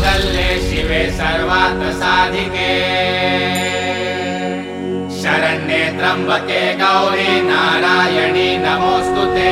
सर्वमङ्गल्ये शिवे सर्वार्थ साधिके शरण्ये त्र्यंबके गौरी नारायणी नमोस्तुते।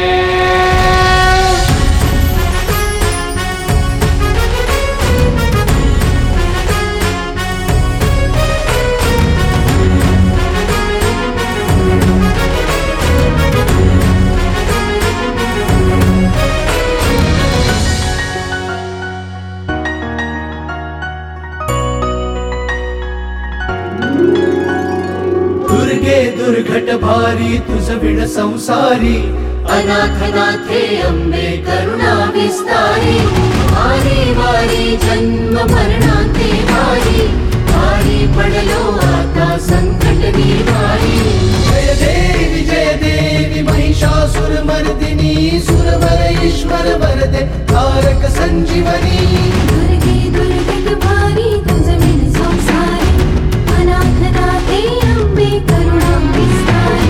दुर्गे दुर्घट भारी तुझ विण संसारी, अनाथनाथे अंबे करुणा विस्तारी। वारी वारी जन्म मरणांते वारी, भारी पडलो आता संकट निवारी। जय देवी महिषासुर मर्दिनी, सुरवर ईश्वर वरदे तारक संजीवनी। दुर्गे दुर्घट भारी तुझ विण संसारी, अनाथनाथे अंबे करुणा विस्तारी।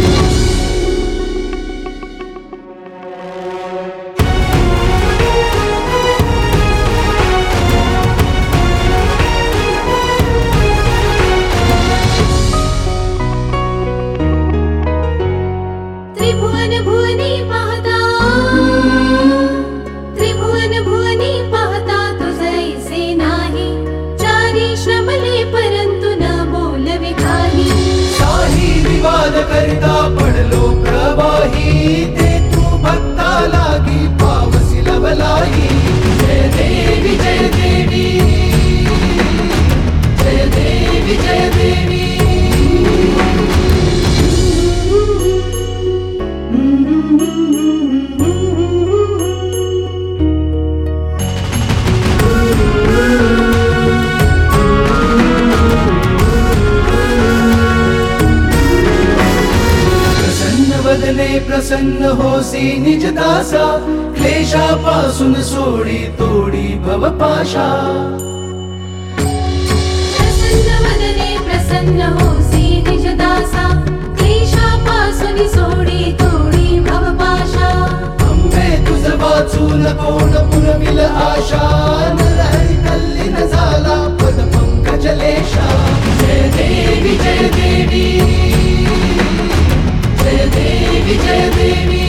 त्रिभुवन भुवनी पाहता, त्रिभुवन भुवनी पाहता तुझैसे नाही। चारी श्रमले परंतु न बोलवे काही। शाही विवाद करता पडलो प्रवाही, ते तू भक्ता लागी पावसी लवलाई। जय देवी जय देवी, जय देवी जय देवी। वदने प्रसन्न होसी निज दासा, क्लेशापासून सोडी तोडी भवपाशा। प्रसन्न वदने प्रसन्न होसी निज दासा, क्लेशापासून सोडी तोडी भवपाशा। अंबे तुझ वाचून कोण पुरविल आशा, नरहरी तल्लीन झाला पद पंकजलेशा। जय देवी जय देवी, जय देवी जय देवी।